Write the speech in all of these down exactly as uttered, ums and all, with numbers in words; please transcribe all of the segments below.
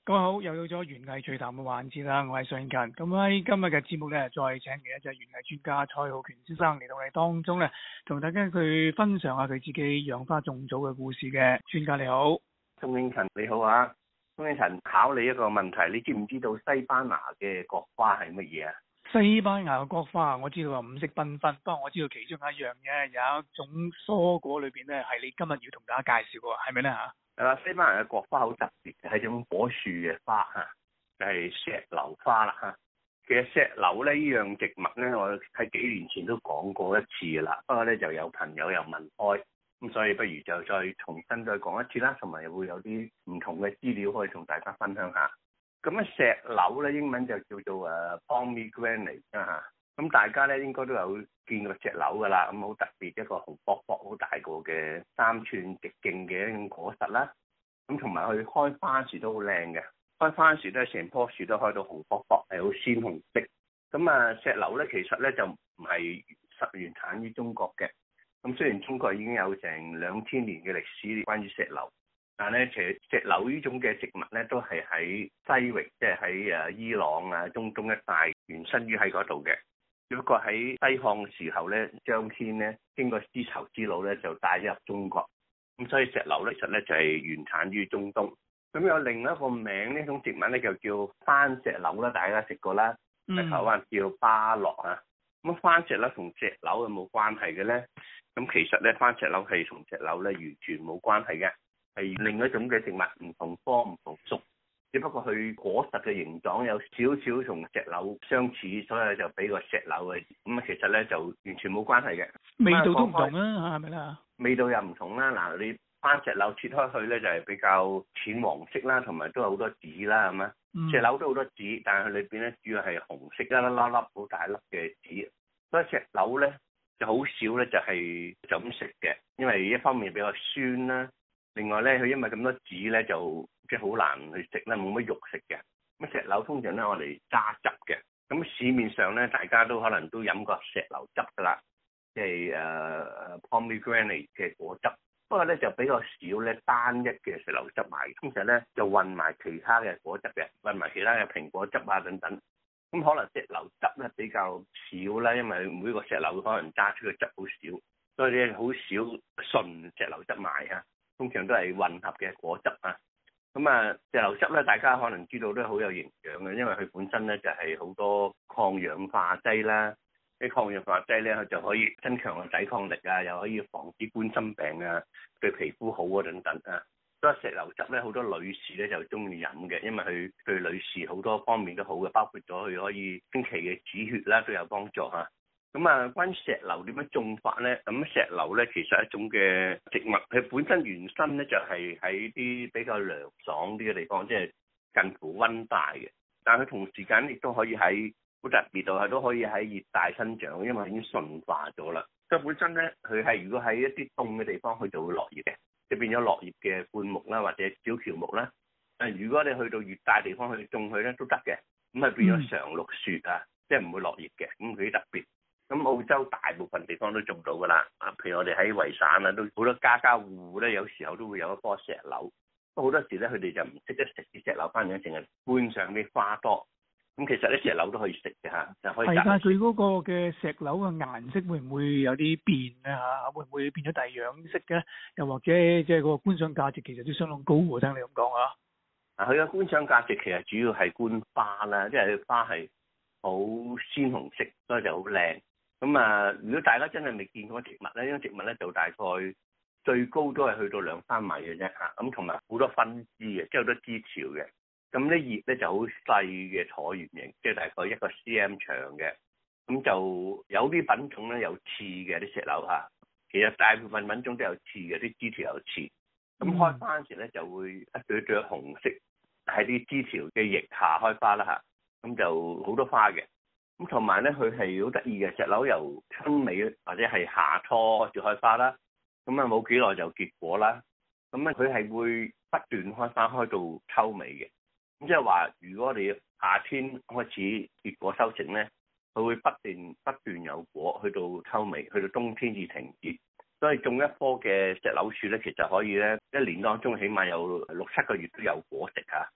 各位好，又到咗園藝趣談嘅環節啦，我係尚勤。咁喺今日嘅節目咧，再請嚟一隻園藝專家蔡浩權先生嚟到我哋當中咧，同大家佢分享下佢自己養花種草嘅故事嘅。專家你好， 鍾永勤你好啊，鍾永勤考你一個問題，你知唔知道西班牙嘅國花係乜嘢啊？ 西班牙嘅國花我知道話五色繽紛，不過我知道其中一樣嘢有一種蔬果裏邊咧係你今日要同大家介紹嘅，係咪咧嚇？ 係啦，西班牙嘅國花好特別嘅，係種果樹嘅花嚇，就係、是、石榴花啦嚇。其實石榴咧呢樣植物咧，我喺幾年前都講過一次噶啦，不過咧就有朋友又問開，咁所以不如就再重新再講一次啦，同埋又會有啲唔同嘅資料可以同大家分享下。咁啊石榴咧英文就叫做誒 pomegranate 啊嚇。咁大家咧應該都有見過石榴噶啦，咁好特別一個紅卜卜好大個嘅三寸直徑嘅一種果實啦。咁同埋佢開花時都好靚嘅，開花時都係成棵樹都開到紅卜卜，係好鮮紅色。咁啊石榴咧其實咧就唔係實原產於中國嘅。咁雖然中國已經有成兩千年嘅歷史關於石榴，但係咧其實石榴呢種嘅植物咧都係喺西域，即係喺誒伊朗啊中東一帶原生於喺嗰度嘅。只不過喺西漢嘅時候咧，張騫咧經過絲綢之路咧就帶入中國，咁所以石榴咧其實咧就係原產於中東。咁有另一個名呢種植物咧就叫番石榴啦，大家食過啦，喺台灣叫巴樂啊。咁番石榴同石榴有冇關係嘅咧？咁其實咧番石榴係同石榴咧完全冇關係嘅，係另一種嘅植物，唔同科唔同屬。只不過佢果實嘅形狀有少少同石榴相似，所以就俾個石榴嘅。咁啊，其實咧就完全冇關係嘅。 味道都唔同啊，係咪啦？ 味道又唔同啦。嗱，你番石榴切開去咧就係比較淺黃色啦，同埋都有好多籽啦，係嘛？嗯、石榴都好多籽，但係佢裏邊咧主要係紅色一粒粒粒好大粒嘅籽。所以石榴咧就好少咧就係就咁食嘅，因為一方面比較酸啦，另外咧佢因為咁多籽咧就即係好難去食啦，冇乜肉食嘅。咁石榴通常咧我哋榨汁嘅，咁市面上咧大家都可能都飲過石榴汁噶啦，即係誒 pomegranate 嘅果汁。不過咧就比較少咧單一嘅石榴汁賣，通常咧就混埋其他嘅果汁嘅，混埋其他嘅蘋果汁啊等等。咁可能石榴汁咧比較少啦，因為每個石榴可能榨出嘅汁好少，所以咧好少純石榴汁賣啊。通常都係混合嘅果汁啊。咁啊，石榴汁咧，大家可能知道都好有營養嘅，因為佢本身咧就係好多抗氧化劑啦。啲抗氧化劑咧，佢就可以增強個抵抗力啊，又可以防止冠心病啊，對皮膚好啊等等啊。所以石榴汁咧，好多女士咧就中意飲嘅，因為佢對女士好多方面都好嘅，包括咗佢可以經期嘅止血啦，都有幫助嚇。咁啊，關於石榴點樣種法咧？咁石榴咧其實係一種嘅植物，佢本身原生咧就係喺啲比較涼爽啲嘅地方，即係近乎溫帶嘅。但係佢同時間亦都可以喺好特別度係都可以喺熱帶生長，因為已經馴化咗啦。所以本身咧，佢係如果喺一啲凍嘅地方，佢就會落葉嘅，就變咗落葉嘅灌木啦，或者小喬木啦。誒，如果你去到熱帶地方去種佢咧，都得嘅。咁係變咗常綠樹啊，即係唔會落葉嘅。咁佢特別。咁澳洲大部分地方都種到㗎啦，啊，譬如我哋喺維省啊，都好多家家戶戶咧，有時候都會有一棵石榴。不過好多時咧，佢哋就唔識得食啲石榴翻嚟，淨係搬上啲花多。咁其實啲石榴都可以食嘅嚇，就可以。 係，但係佢嗰個嘅石榴嘅顏色會唔會有啲變啊？嚇，會唔會變咗第二樣色嘅？又或者即係個觀賞價值其實都相當高喎，聽你咁講啊。 啊，佢嘅觀賞價值其實主要係觀花啦，即係佢花係好鮮紅色，所以就好靚。咁啊，如果大家真係未見過植物咧，呢種植物咧就大概最高都係去到兩三米嘅啫嚇，咁同埋好多分支嘅，即係好多枝條嘅。咁啲葉咧就好細嘅橢圓形，即係大概一個 cm 長嘅。咁就有啲品種咧有刺嘅啲石榴嚇，其實大部分品種都有刺嘅，啲枝條有刺。咁開花嗰時咧就會一朵朵紅色喺啲枝條嘅翼下開花啦嚇，咁就好多花嘅。咁同埋咧，佢係好得意嘅，石榴由春尾或者係夏初開始開花啦，咁啊冇幾耐就結果啦。咁咧佢係會不斷開花開到秋尾嘅。咁即係話，如果我哋夏天開始結果收成咧，佢會不斷不斷有果，去到秋尾，去到冬天至停止。所以種一棵嘅石榴樹咧，其實可以咧一年當中起碼有六七個月都有果食嚇。咁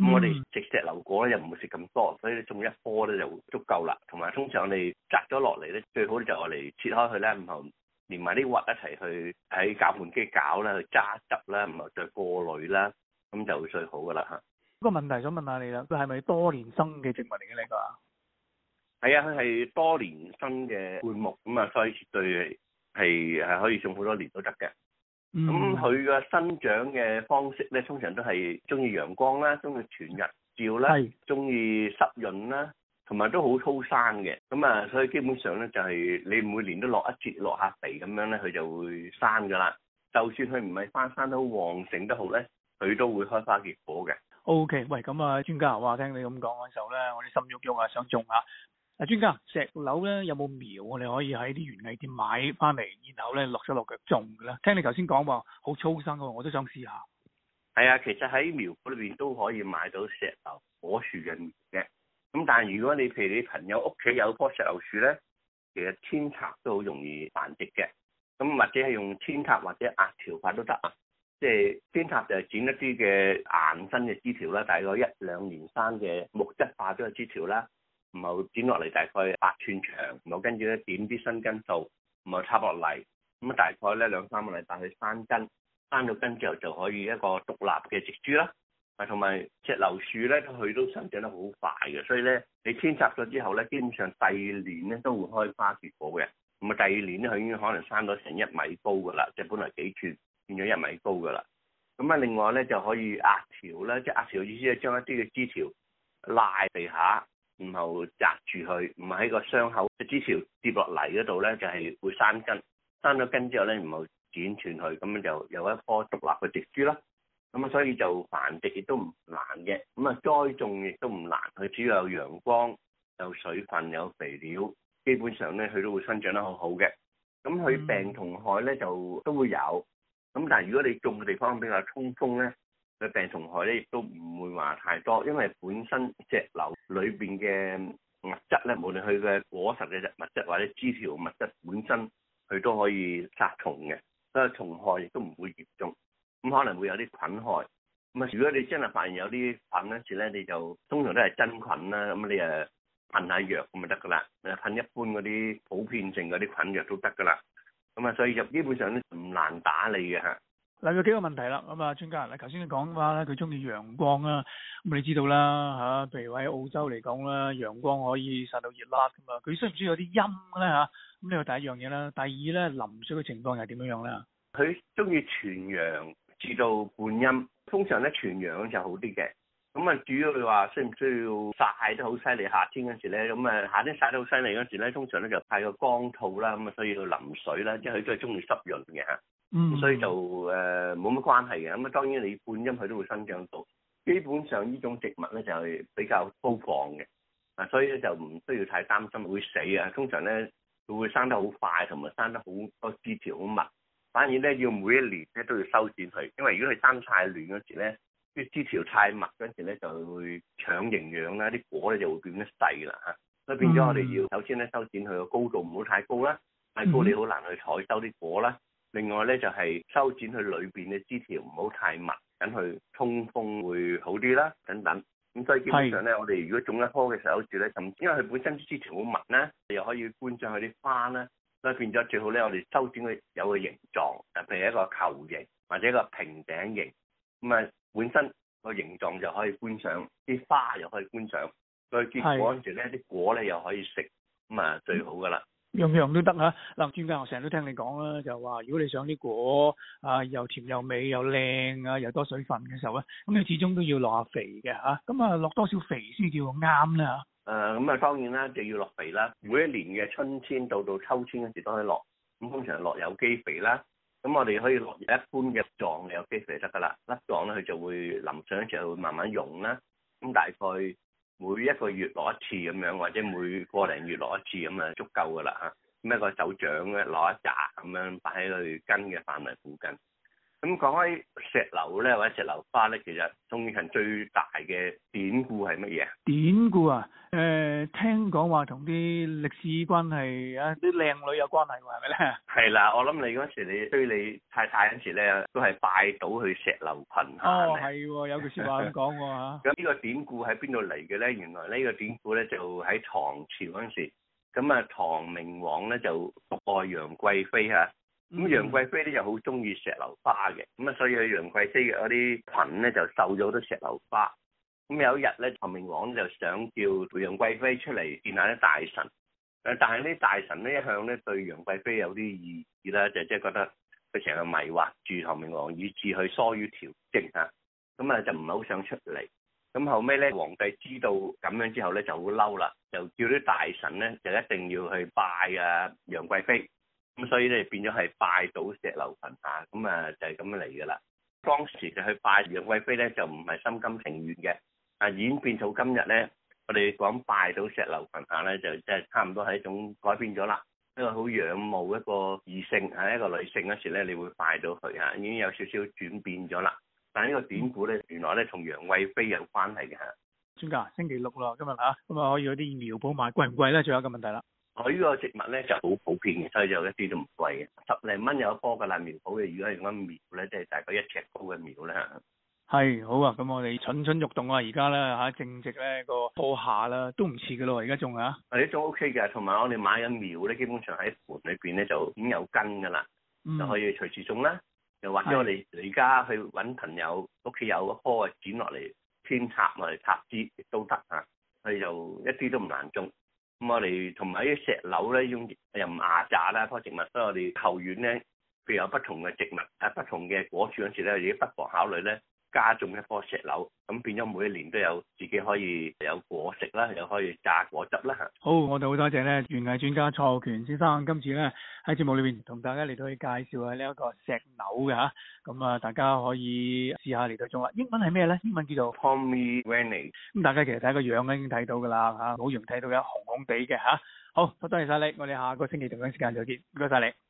咁我哋食石榴果咧又唔會食咁多，所以種一棵咧就足夠啦。同埋通常我哋摘咗落嚟咧，最好就我嚟切開佢咧，然後連埋啲核一齊去喺攪拌機攪啦，去揸汁啦，然後再過濾啦，咁就最好噶啦嚇。 個問題想問下你啦，佢係咪多年生嘅植物嚟嘅呢個？ 係啊，佢係多年生嘅灌木，咁啊，所以絕對係係可以種好多年都得嘅。咁佢嘅生長嘅方式咧，通常都係中意陽光啦，中意全日照啦，中意濕潤啦，同埋都好粗生嘅。咁啊，所以基本上咧就係你每年都落一節落下肥咁樣咧，佢就會生噶啦。就算佢唔係花生得好旺盛都好咧，佢都會開花結果嘅。 O K，喂，咁啊，專家話聽你咁講嗰時候咧，我哋心喐喐啊，想種下。啊，專家，石榴咧有冇苗我哋可以喺啲園藝店買翻嚟，然後咧落手落腳種嘅咧？聽你頭先講話好粗生嘅，我都想試下。 係啊，其實喺苗圃裏邊都可以買到石榴果樹嘅苗嘅。咁但係如果你譬如你朋友屋企有棵石榴樹咧，其實扦插都好容易繁殖嘅。咁或者係用扦插或者壓條法都得啊。即係扦插就係剪一啲嘅硬身嘅枝條啦，大概一兩年生嘅木質化咗嘅枝條啦。然後剪落嚟大概八寸長，然後跟住咧點啲新根數，然後插落嚟，咁啊大概咧兩三個禮拜去生根，生到根之後就可以一個獨立嘅植株啦。啊，同埋石榴樹咧，佢都生長得好快嘅，所以咧你扦插咗之後咧，基本上第二年咧都會開花結果嘅。咁啊第二年咧佢已經可能生到成一米高噶啦，即係本來幾寸變咗一米高噶啦。咁啊另外咧就可以壓條啦，即係壓條意思係將一啲嘅枝條賴地下。然後紮住佢，唔係喺個傷口嘅枝條跌落嚟嗰度咧，就係會生根。生咗根之後咧，然後剪斷佢，咁樣就有一棵獨立嘅植株啦。咁啊，所以就繁殖亦都唔難嘅。咁啊，栽種亦都唔難，佢只要有陽光、有水分、有肥料，基本上咧佢都會生長得好好嘅。咁佢病同害咧就都會有。咁但係如果你種嘅地方比較通風咧，佢病蟲害咧亦都唔會話太多，因為本身石榴裏邊嘅物質咧，無論佢嘅果實嘅物質或者枝條物質本身，佢都可以殺蟲嘅，所以蟲害亦都唔會嚴重。咁可能會有啲菌害。咁啊，如果你真係發現有啲菌嗰時咧，你就通常都係真菌啦。咁你誒噴下藥咁就得噶啦，誒噴一般嗰啲普遍性嗰啲菌藥都得噶啦。咁啊，所以就基本上咧唔難打理嘅嚇。 嗱，有幾個問題啦，咁啊，專家，嗱，頭先你講話咧，佢中意陽光啊，咁你知道啦嚇，譬如話喺澳洲嚟講啦，陽光可以曬到熱辣噶嘛，佢需唔需要有啲陰咧嚇？咁呢個第一樣嘢啦，第二咧淋水嘅情況係點樣樣咧？ 佢中意全陽至到半陰，通常咧全陽就好啲嘅。咁啊，主要你話需唔需要曬得好犀利？夏天嗰時咧，咁啊夏天曬得好犀利嗰時咧，通常咧就太過乾燥啦，咁啊所以要淋水啦，即係佢都係中意濕潤嘅嚇。嗯，所以就誒冇乜關係嘅。咁啊當然你半陰佢都會生長到。基本上呢種植物咧就係比較粗放嘅，啊所以咧就唔需要太擔心會死啊。通常咧佢會生得好快，同埋生得好多枝條好密。反而咧要每一年咧都要修剪佢，因為如果佢生太亂嗰時咧，啲枝條太密嗰時咧就會搶營養啦，啲果咧就會變得細啦嚇。所以變咗我哋要首先咧修剪佢個高度唔好太高啦，太高你好難去採收啲果啦。另外咧就係修剪佢裏邊嘅枝條唔好太密，等佢通風會好啲啦，等等。咁所以基本上咧，我哋如果種一棵嘅石榴樹咧，甚至因為佢本身枝條好密咧，又可以觀賞佢啲花啦。所以變咗最好咧，我哋修剪佢有個形狀，譬如一個球形或者一個平頂形，咁啊本身個形狀就可以觀賞，啲花又可以觀賞，所以結果嗰時咧啲果咧又可以食，咁啊最好噶啦。 樣樣都得嚇。嗱，專家我成日都聽你講啦，就話如果你想啲果啊又甜又美又靚啊又多水分嘅時候咧，咁你始終都要落下肥嘅嚇。咁啊落多少肥先叫啱咧嚇？誒咁啊當然啦，就要落肥啦。每一年嘅春天到到秋天嗰時都可以落。咁通常落有機肥啦。咁我哋可以落一般嘅狀嘅有機肥得㗎啦。粒狀咧佢就會淋上一時會慢慢溶啦。咁大概每一個月落一次咁樣，或者每個零月落一次咁啊，足夠㗎啦嚇。咁一個手掌咧攞一紮咁樣擺喺佢根嘅範圍附近。 咁講開石榴咧，或者石榴花咧，其實宋慶勤最大嘅典故係乜嘢啊？ 典故啊，誒、呃、聽講話同啲歷史關係啊，啲靚女有關係喎，係咪咧？ 係啦，我諗你嗰時你追你太太嗰時咧，都係拜倒去石榴裙下。 哦，係喎，有句説話咁講喎嚇。 咁呢個典故喺邊度嚟嘅咧？原來呢個典故咧就喺唐朝嗰陣時，咁啊唐明皇咧就獨愛楊貴妃嚇。咁楊貴妃咧又好中意石榴花嘅，咁啊所以楊貴妃嘅嗰啲裙咧就繡咗好多石榴花。咁有一日咧，唐明皇就想叫楊貴妃出嚟見下啲大臣，誒但係呢大臣呢一向咧對楊貴妃有啲意義啦，就即係覺得佢成日迷惑住唐明皇，以致去疏於朝政嚇，咁啊就唔係好想出嚟。咁後尾咧，皇帝知道咁樣之後咧就好嬲啦，就叫啲大臣咧就一定要去拜啊楊貴妃。咁所以咧變咗係拜倒石榴裙下，咁啊就係咁樣嚟噶啦。當時就去拜楊貴妃咧，就唔係心甘情願嘅，啊演變到今日咧，我哋講拜倒石榴裙下咧，就即係差唔多係一種改變咗啦。一個好仰慕一個異性係一個女性嗰時咧，你會拜到佢嚇，已經有少少轉變咗啦。但係呢個典故咧，原來咧同楊貴妃有關係嘅嚇。 專家，星期六啦，今日嚇，咁啊可以有啲苗圃買，貴唔貴咧？仲有一個問題啦。 佢呢個植物咧就好普遍嘅，所以就一啲都唔貴嘅，十零蚊有一棵嘅啦。苗圃嘅，如果係咁苗咧，即係大概一尺高嘅苗咧嚇。 係好啊，咁我哋蠢蠢欲動啊！而家咧嚇正值咧個播下啦，都唔遲嘅咯，而家種啊。 係呢種 O K 嘅，同埋我哋買緊苗咧，基本上喺盆裏邊咧就已經有根㗎啦，嗯、就可以隨時種啦。又或者我哋而家去揾朋友屋企有一棵啊，剪落嚟添插落嚟插枝亦都得嚇，佢就一啲都唔難種。咁我哋同埋啲石榴咧，用又唔壓榨啦，棵植物，所以我哋後院咧，譬如有不同嘅植物，喺不同嘅果樹嗰時咧，亦都不妨考慮咧加種一棵石榴，咁變咗每一年都有自己可以有果食啦，又可以榨果汁啦嚇。 好，我哋好多謝咧園藝專家蔡浩權先生，今次咧喺節目裏邊同大家嚟到去介紹下呢一個石榴嘅嚇，咁啊大家可以試下嚟到種啦。英文係咩咧？英文叫做 Pomegranate。 咁大家其實睇個樣咧已經睇到㗎啦嚇，好容易睇到有紅紅地嘅嚇。好，多謝晒你，我哋下個星期同樣時間再見，唔該晒你。